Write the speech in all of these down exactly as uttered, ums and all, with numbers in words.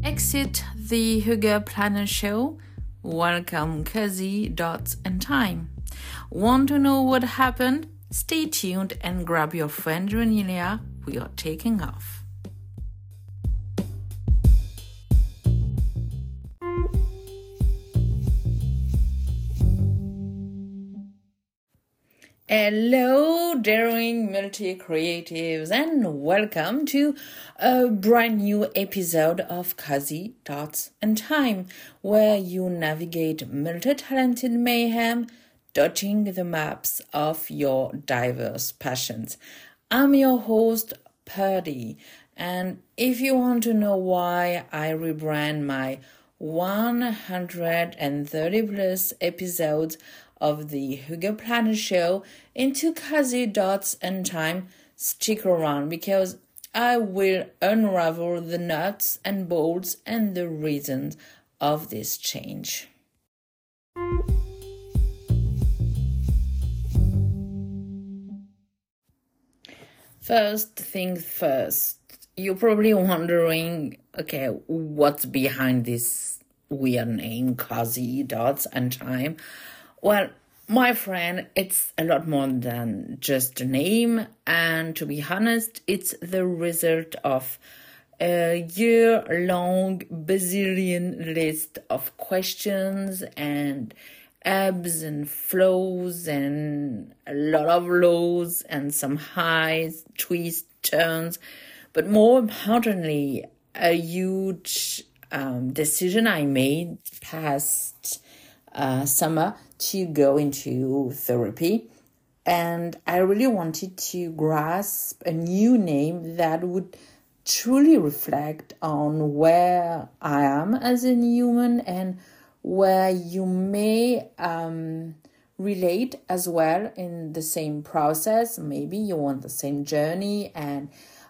Exit the Hugo Planner Show. Welcome Cozy Dots and Time. Want to know what happened? Stay tuned and grab your friend Ranilia. We are taking off. Hello, daring multi-creatives, and welcome to a brand new episode of Cozy Dots and Time, where you navigate multi-talented mayhem, dotting the maps of your diverse passions. I'm your host, Purdy, and if you want to know why I rebrand my one hundred thirty plus episodes of the Hugo Planner Show into Cozy Dots and Time, stick around because I will unravel the nuts and bolts and the reasons of this change. First things first, you're probably wondering, okay, what's behind this weird name, Cozy Dots and Time? Well, my friend, it's a lot more than just a name, and to be honest, it's the result of a year-long bazillion list of questions and ebbs and flows and a lot of lows and some highs, twists, turns, but more importantly, a huge um, decision I made past uh, summer to go into therapy, and I really wanted to grasp a new name that would truly reflect on where I am as a human and where you may um, relate as well in the same process. Maybe you want the same journey, and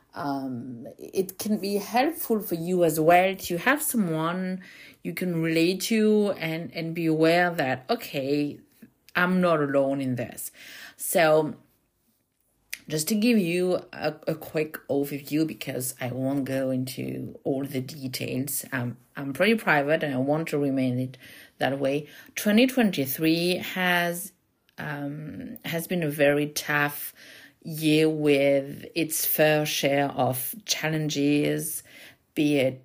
um, it can be helpful for you as well to have someone you can relate to and, and be aware that, okay, I'm not alone in this. So just to give you a, a quick overview, because I won't go into all the details. Um, I'm pretty private and I want to remain it that way. twenty twenty-three has um, has been a very tough year with its fair share of challenges, be it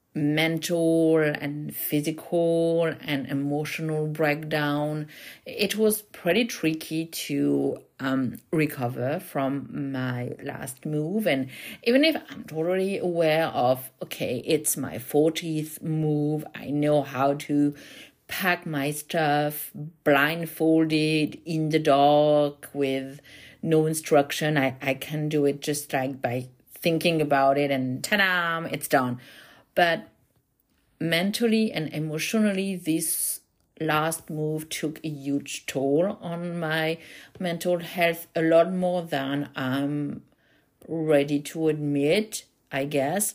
mental and physical and emotional breakdown. It was pretty tricky to um, recover from my last move. And even if I'm totally aware of, okay, it's my fortieth move, I know how to pack my stuff blindfolded in the dark with no instruction. I, I can do it just like by thinking about it and ta-da, it's done. But mentally and emotionally, this last move took a huge toll on my mental health, a lot more than I'm ready to admit, I guess.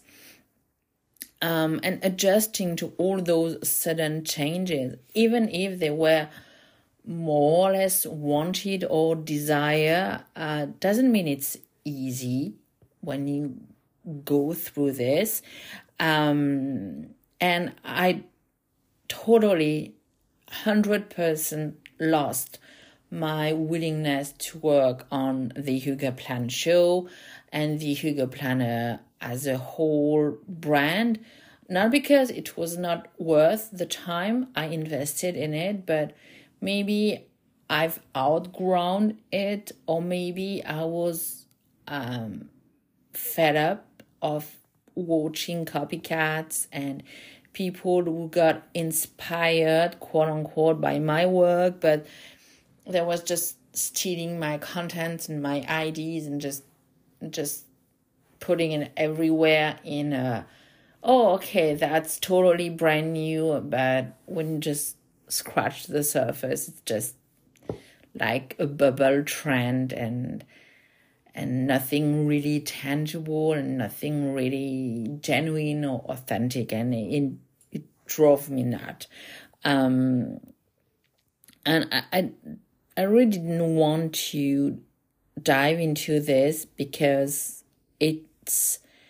Um, and adjusting to all those sudden changes, even if they were more or less wanted or desire, uh, doesn't mean it's easy when you go through this. Um, and I totally one hundred percent lost my willingness to work on the Hugo Planner Show and the Hugo Planner as a whole brand. Not because it was not worth the time I invested in it, but maybe I've outgrown it, or maybe I was um, fed up of watching copycats and people who got inspired, quote unquote, by my work, but they was just stealing my content and my ideas and just just putting it everywhere in a, oh, okay, that's totally brand new, but when you just scratch the surface, it's just like a bubble trend and and nothing really tangible and nothing really genuine or authentic, and it, it drove me nuts. Um, and I, I, I really didn't want to dive into this because it's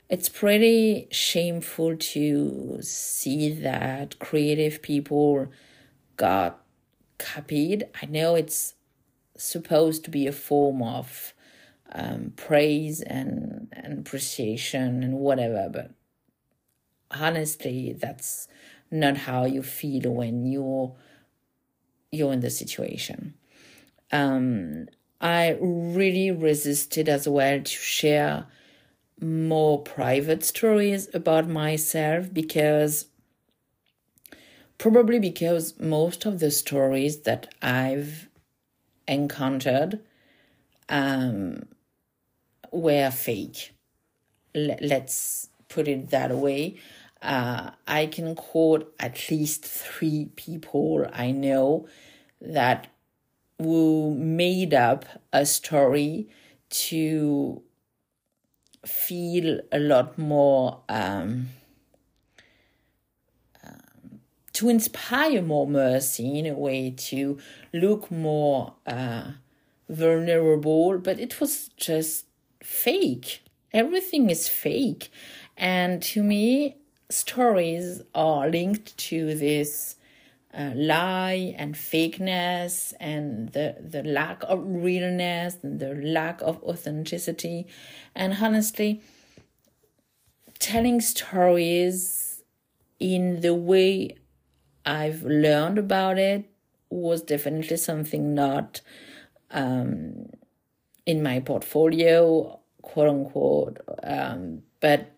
it's pretty shameful to see that creative people got copied. I know it's supposed to be a form of um, praise and, and appreciation and whatever, but honestly, that's not how you feel when you're you're in the situation. Um, I really resisted as well to share more private stories about myself because probably because most of the stories that I've encountered um, were fake. L- let's put it that way. Uh, I can quote at least three people I know that who made up a story to feel a lot more, um, um, to inspire more mercy in a way, to look more uh, vulnerable, but it was just fake. Everything is fake. And to me, stories are linked to this uh, lie and fakeness and the, the lack of realness and the lack of authenticity. And honestly, telling stories in the way I've learned about it was definitely something not um, in my portfolio, quote unquote. Um, but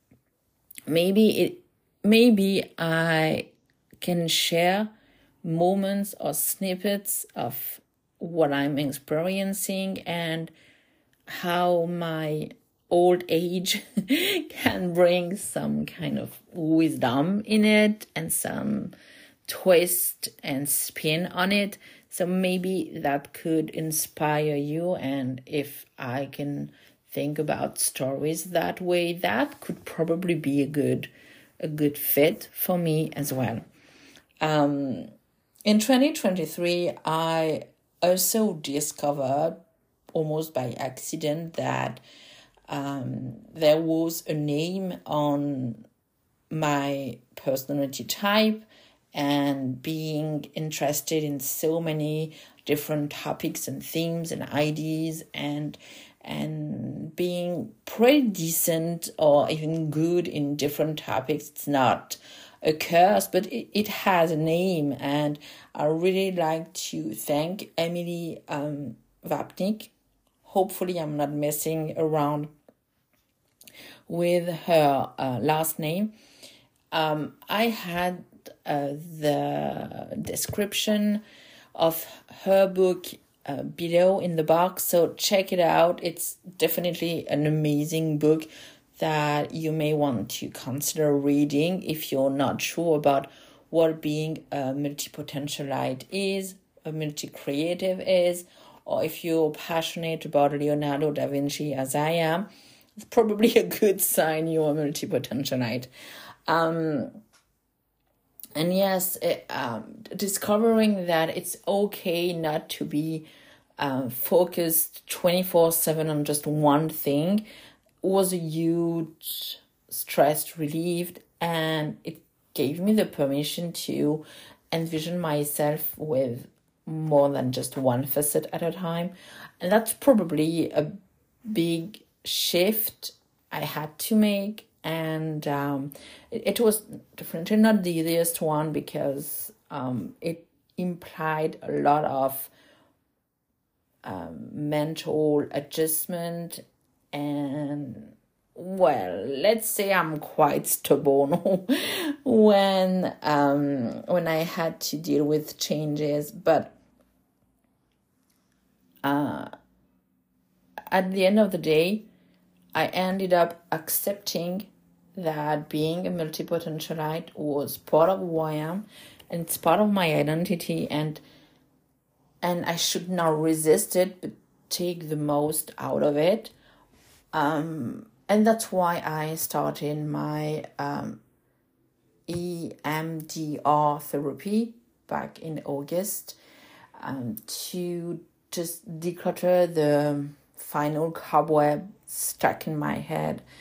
maybe it, maybe I can share moments or snippets of what I'm experiencing and how my old age can bring some kind of wisdom in it and some twist and spin on it. So maybe that could inspire you. And if I can think about stories that way, that could probably be a good a good fit for me as well. Um, in twenty twenty-three, I also discovered almost by accident that um, there was a name on my personality type, and being interested in so many different topics and themes and ideas and and being pretty decent or even good in different topics. It's not a curse, but it, it has a name. And I really like to thank Emily um, Vapnik. Hopefully I'm not messing around with her uh, last name. Um, I had uh, the description of her book uh, below in the box, so check it out. It's definitely an amazing book that you may want to consider reading if you're not sure about what being a multi-potentialite is, a multi-creative is, or if you're passionate about Leonardo da Vinci as I am. It's probably a good sign you're a multi-potentialite. Um, and yes, it, um, discovering that it's okay not to be um, focused twenty-four seven on just one thing was a huge stress relieved, and it gave me the permission to envision myself with more than just one facet at a time. And that's probably a big shift I had to make. And um, it, it was definitely not the easiest one because um, it implied a lot of um, mental adjustment. And well, let's say I'm quite stubborn when um, when I had to deal with changes. But uh, at the end of the day, I ended up accepting that being a multi-potentialite was part of who I am, and it's part of my identity, and and I should not resist it, but take the most out of it. Um, and that's why I started my um, E M D R therapy back in August um, to just declutter the final cobweb stuck in my head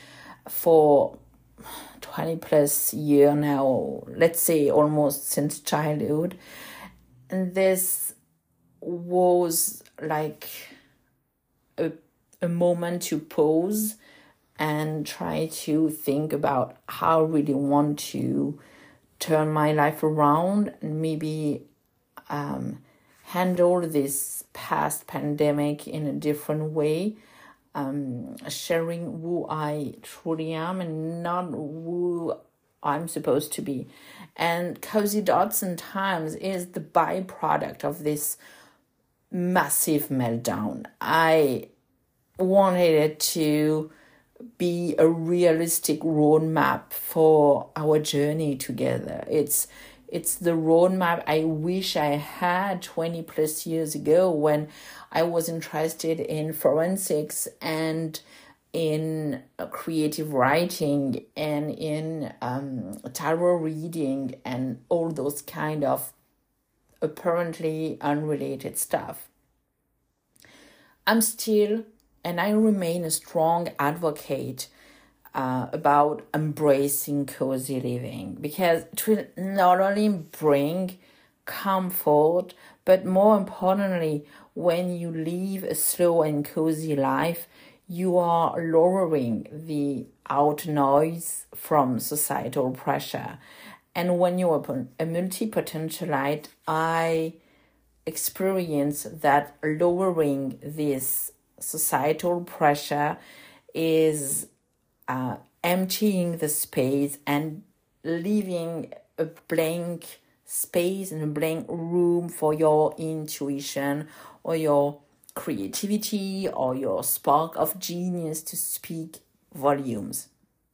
for twenty plus year now, let's say almost since childhood. And this was like a, a moment to pause and try to think about how I really want to turn my life around and maybe um, handle this past pandemic in a different way, um, sharing who I truly am and not who I'm supposed to be. And Cozy Dots and Times is the byproduct of this massive meltdown. I wanted it to be a realistic roadmap for our journey together. It's it's the roadmap I wish I had twenty plus years ago when I was interested in forensics and in creative writing and in um, tarot reading and all those kind of apparently unrelated stuff. I'm still, and I remain a strong advocate uh, about embracing cozy living, because it will not only bring comfort, but more importantly, when you live a slow and cozy life, you are lowering the out noise from societal pressure. And when you're a multi-potentialite, I experience that lowering this societal pressure is uh, emptying the space and leaving a blank space and a blank room for your intuition or your creativity or your spark of genius to speak volumes.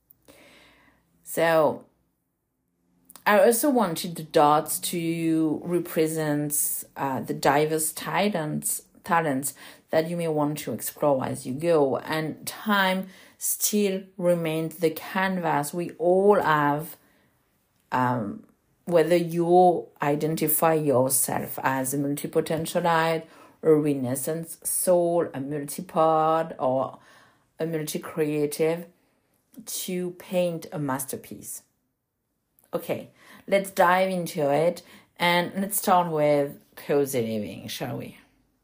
So I also wanted the dots to represent uh, the diverse talents talents that you may want to explore as you go. And time still remains the canvas we all have, um, whether you identify yourself as a multipotentialite, a renaissance soul, a multipod, or a multi-creative, to paint a masterpiece. Okay, let's dive into it, and let's start with cozy living, shall we?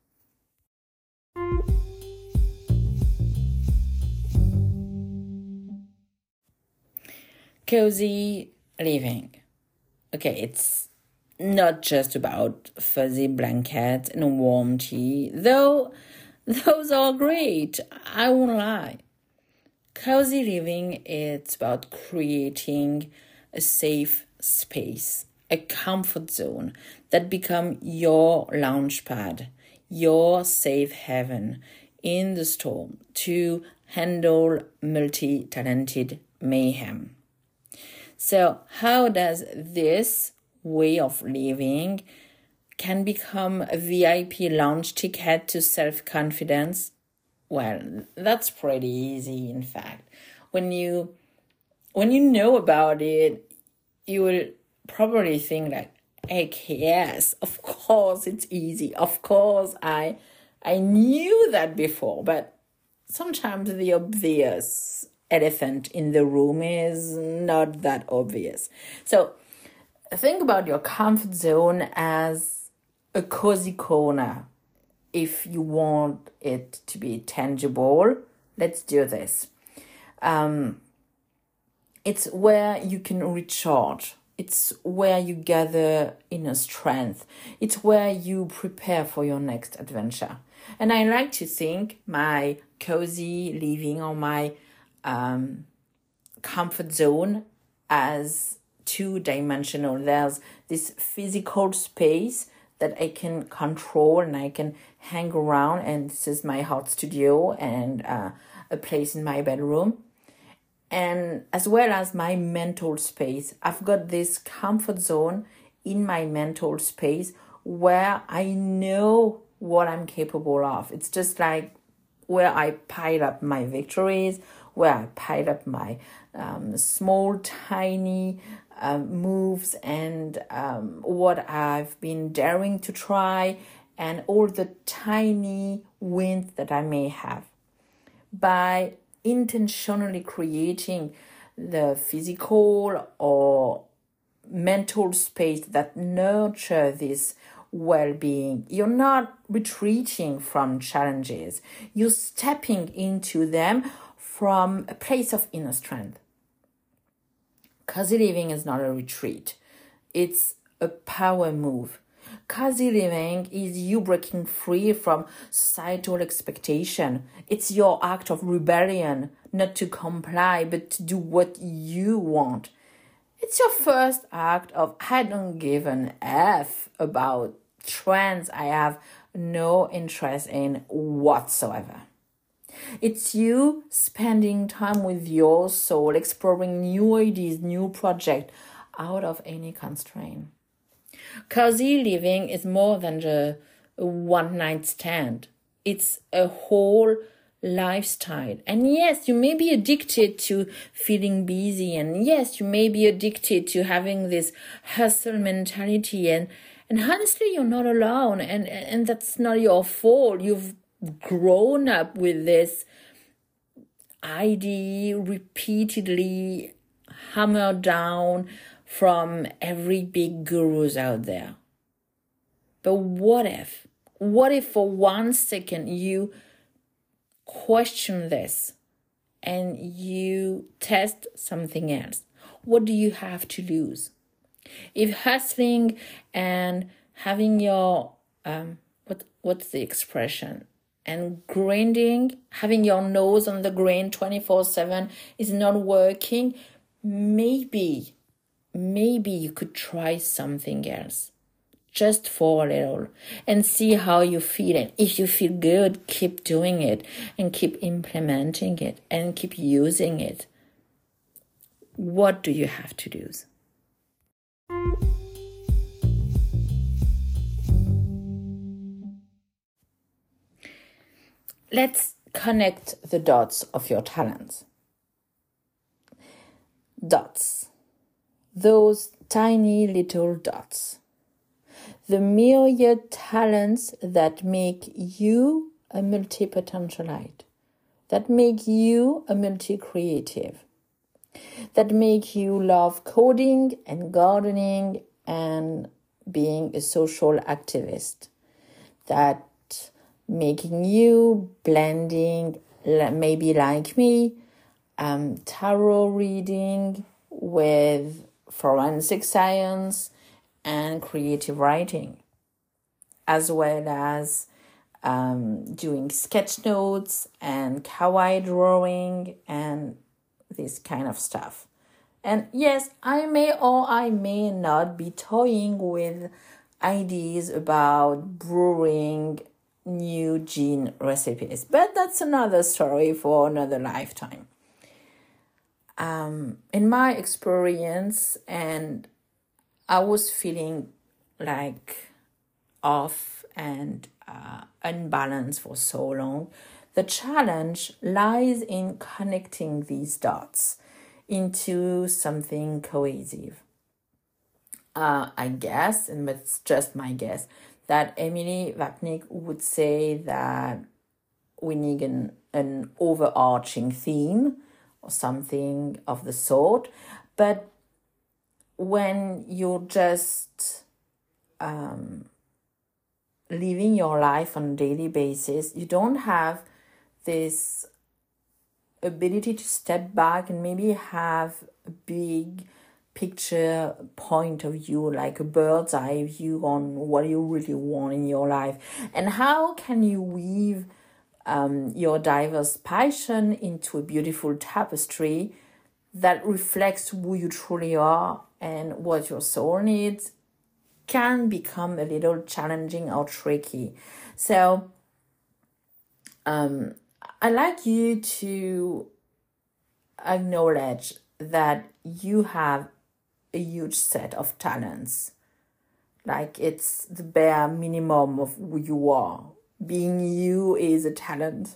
Cozy living. Okay, it's not just about fuzzy blankets and warm tea, though those are great, I won't lie. Cozy living, it's about creating a safe space, a comfort zone that become your launch pad, your safe haven in the storm to handle multi-talented mayhem. So how does this way of living can become a V I P launch ticket to self-confidence? Well, that's pretty easy, in fact. When you when you know about it, you will probably think like, heck yes, of course it's easy. Of course I I knew that before, but sometimes the obvious elephant in the room is not that obvious. So think about your comfort zone as a cozy corner. If you want it to be tangible, let's do this. Um, it's where you can recharge. It's where you gather inner strength. It's where you prepare for your next adventure. And I like to think my cozy living or my um, comfort zone as two-dimensional. There's this physical space that I can control and I can hang around, and this is my heart studio and uh, a place in my bedroom. And as well as my mental space, I've got this comfort zone in my mental space where I know what I'm capable of. It's just like where I pile up my victories, where I pile up my um, small, tiny um, moves and um, what I've been daring to try and all the tiny wins that I may have. By intentionally creating the physical or mental space that nurture this well-being. You're not retreating from challenges. You're stepping into them from a place of inner strength. Cozy living is not a retreat. It's a power move. Cozy living is you breaking free from societal expectation. It's your act of rebellion, not to comply, but to do what you want. It's your first act of I don't give an F about trends I have no interest in whatsoever. It's you spending time with your soul, exploring new ideas, new projects out of any constraint. Cozy living is more than a one night stand. It's a whole lifestyle. And yes, you may be addicted to feeling busy. And yes, you may be addicted to having this hustle mentality. And, and honestly, you're not alone. And, and that's not your fault. You've grown up with this idea repeatedly hammered down from every big gurus out there. But what if, what if for one second you question this and you test something else? What do you have to lose? If hustling and having your, um, what what's the expression? And grinding, having your nose on the grind twenty-four seven is not working, maybe, maybe you could try something else. Just for a little and see how you feel. And if you feel good, keep doing it and keep implementing it and keep using it. What do you have to lose? Let's connect the dots of your talents. Dots. Those tiny little dots. The myriad talents that make you a multi-potentialite, that make you a multi-creative, that make you love coding and gardening and being a social activist, that making you blending, maybe like me, um, tarot reading with forensic science and creative writing, as well as um, doing sketch notes and kawaii drawing and this kind of stuff. And yes, I may or I may not be toying with ideas about brewing new gin recipes, but that's another story for another lifetime. Um, in my experience, and I was feeling like off and uh, unbalanced for so long. The challenge lies in connecting these dots into something cohesive. Uh, I guess, and it's just my guess, that Emily Wapnick would say that we need an, an overarching theme or something of the sort. But when you're just um, living your life on a daily basis, you don't have this ability to step back and maybe have a big picture point of view, like a bird's eye view on what you really want in your life. And how can you weave um, your diverse passion into a beautiful tapestry that reflects who you truly are and what your soul needs? Can become a little challenging or tricky. So um, I'd like you to acknowledge that you have a huge set of talents. Like it's the bare minimum of who you are. Being you is a talent.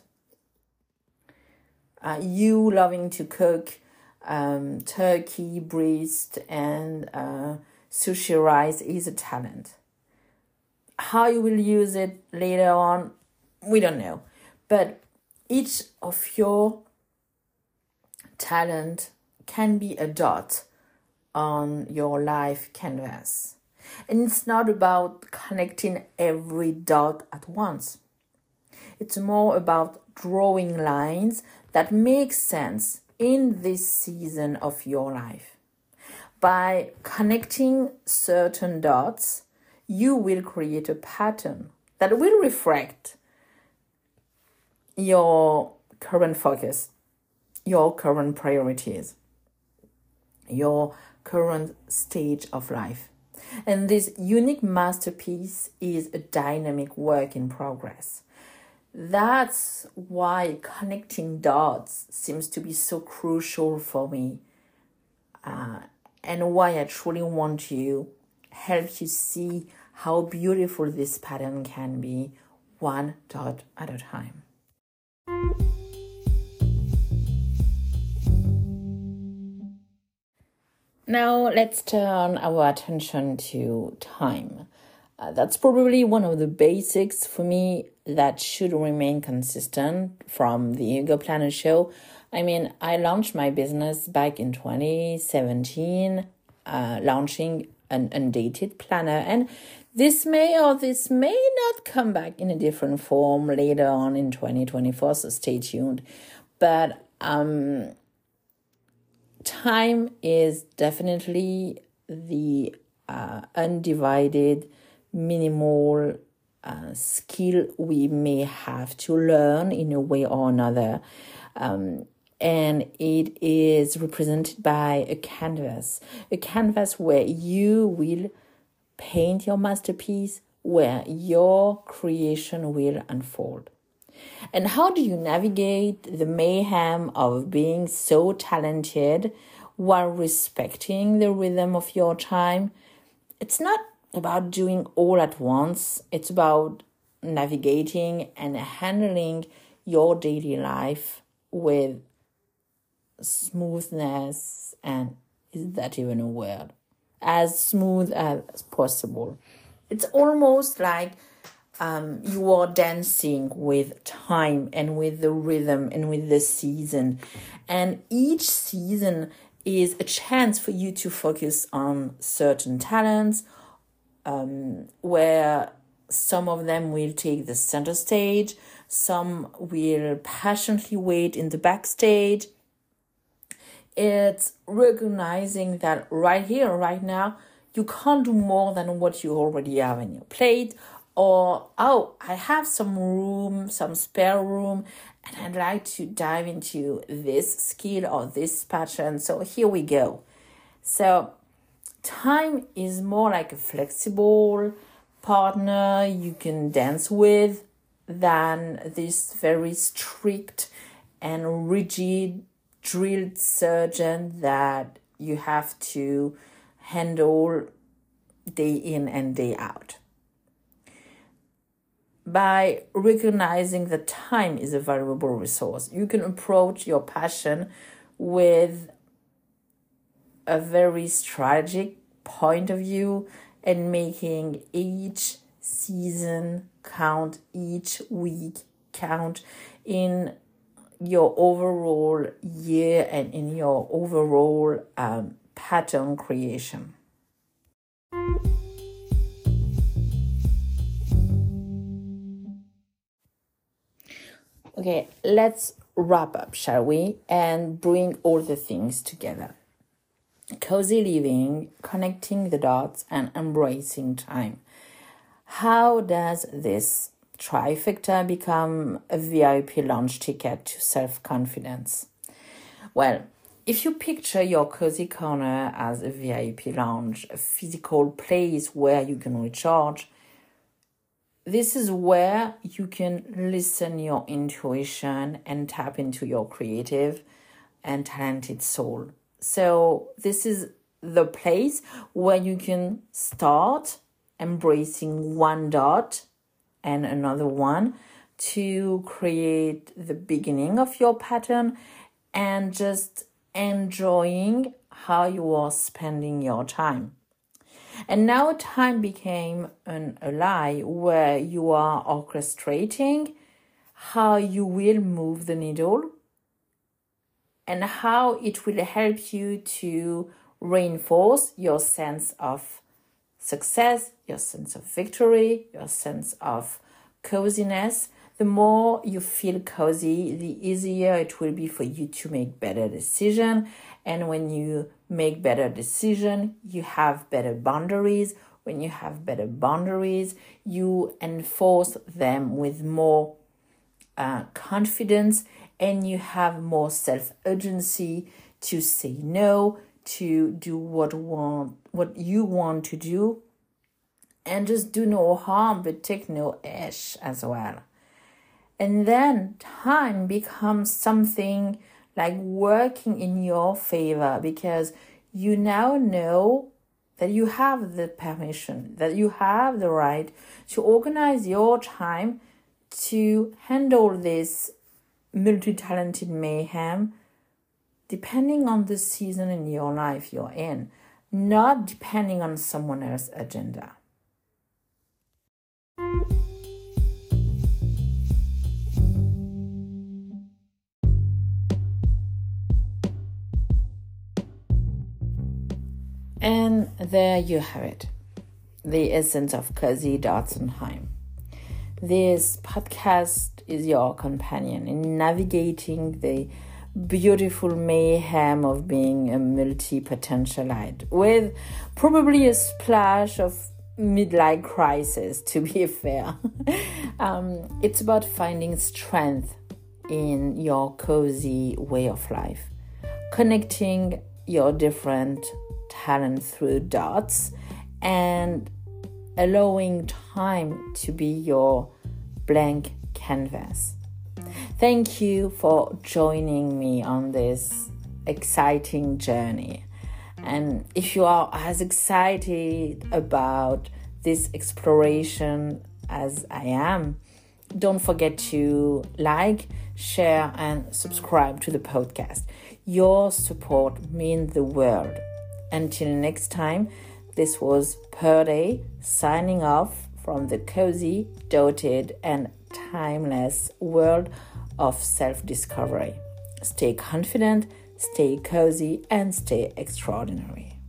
Uh, you loving to cook um, turkey breast and uh, sushi rice is a talent. How you will use it later on, we don't know. But each of your talent can be a dot on your life canvas. And it's not about connecting every dot at once. It's more about drawing lines that make sense in this season of your life. By connecting certain dots, you will create a pattern that will reflect your current focus, your current priorities, your current stage of life. And this unique masterpiece is a dynamic work in progress. That's why connecting dots seems to be so crucial for me, uh, and why I truly want to help you see how beautiful this pattern can be, one dot at a time. Now let's turn our attention to time. Uh, that's probably one of the basics for me that should remain consistent from the Ego Planner Show. I mean, I launched my business back in twenty seventeen, uh, launching an undated planner, and this may or this may not come back in a different form later on in twenty twenty-four, so stay tuned. But um, time is definitely the uh, undivided, minimal uh, skill we may have to learn in a way or another. Um, and it is represented by a canvas, a canvas where you will paint your masterpiece, where your creation will unfold. And how do you navigate the mayhem of being so talented while respecting the rhythm of your time? It's not about doing all at once. It's about navigating and handling your daily life with smoothness, and is that even a word? As smooth as possible. It's almost like um, you are dancing with time and with the rhythm and with the season. And each season is a chance for you to focus on certain talents, um, where some of them will take the center stage, some will passionately wait in the backstage. It's recognizing that right here, right now, you can't do more than what you already have on your plate, or, oh, I have some room, some spare room, and I'd like to dive into this skill or this passion. So here we go. So time is more like a flexible partner you can dance with than this very strict and rigid drilled surgeon that you have to handle day in and day out. By recognizing that time is a valuable resource, you can approach your passion with a very strategic point of view and making each season count, each week count in your overall year and in your overall um, pattern creation. Okay, let's wrap up, shall we? And bring all the things together. Cozy living, connecting the dots, and embracing time. How does this trifecta become a V I P launch ticket to self-confidence? Well, if you picture your cozy corner as a V I P lounge, a physical place where you can recharge, this is where you can listen your intuition and tap into your creative and talented soul. So this is the place where you can start embracing one dot and another one to create the beginning of your pattern and just enjoying how you are spending your time. And now time became an ally where you are orchestrating how you will move the needle and how it will help you to reinforce your sense of success, your sense of victory, your sense of coziness. The more you feel cozy, the easier it will be for you to make better decisions. And when you make better decisions, you have better boundaries. When you have better boundaries, you enforce them with more uh, confidence, and you have more self-urgency to say no, to do what want what you want to do, and just do no harm but take no ish as well. And then time becomes something like working in your favor, because you now know that you have the permission, that you have the right to organize your time to handle this multi-talented mayhem depending on the season in your life you're in, not depending on someone else's agenda. And there you have it, the essence of Cozy Dotzenheim. This podcast is your companion in navigating the beautiful mayhem of being a multi-potentialite, with probably a splash of midlife crisis, to be fair. um, it's about finding strength in your cozy way of life, connecting your different talent through dots, and allowing time to be your blank canvas. Thank you for joining me on this exciting journey. And if you are as excited about this exploration as I am, don't forget to like, share, and subscribe to the podcast. Your support means the world. Until next time, this was Purday signing off from the cozy, doted, and timeless world of self-discovery. Stay confident, stay cozy, and stay extraordinary.